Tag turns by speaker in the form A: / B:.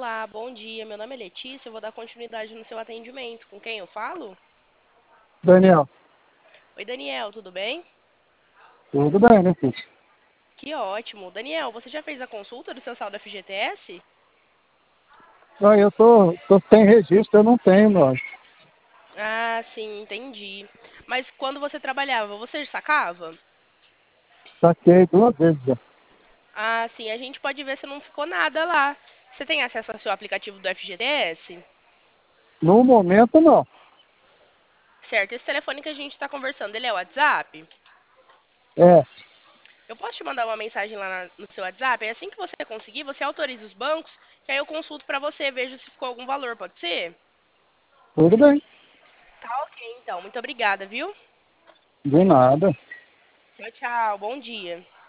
A: Olá, bom dia. Meu nome é Letícia. Eu vou dar continuidade no seu atendimento. Com quem eu falo?
B: Daniel,
A: Oi, Daniel, tudo bem?
B: tudo bem, né, filho?
A: Que ótimo. Daniel, você já fez a consulta do seu saldo FGTS?
B: Eu tô sem registro, eu não tenho, não.
A: Ah, sim, entendi. Mas quando você trabalhava, você sacava?
B: Saquei 2 vezes já.
A: Ah, sim, a gente pode ver se não ficou nada lá. Você tem acesso ao seu aplicativo do FGTS?
B: No momento, não.
A: Certo, esse telefone que a gente está conversando, ele é o WhatsApp?
B: É,
A: Eu posso te mandar uma mensagem lá no seu WhatsApp? É assim que você conseguir, você autoriza os bancos, que aí eu consulto para você, vejo se ficou algum valor, pode ser?
B: tudo bem.
A: Tá ok, então. Muito obrigada, viu?
B: De nada.
A: Tchau, tchau. Bom dia.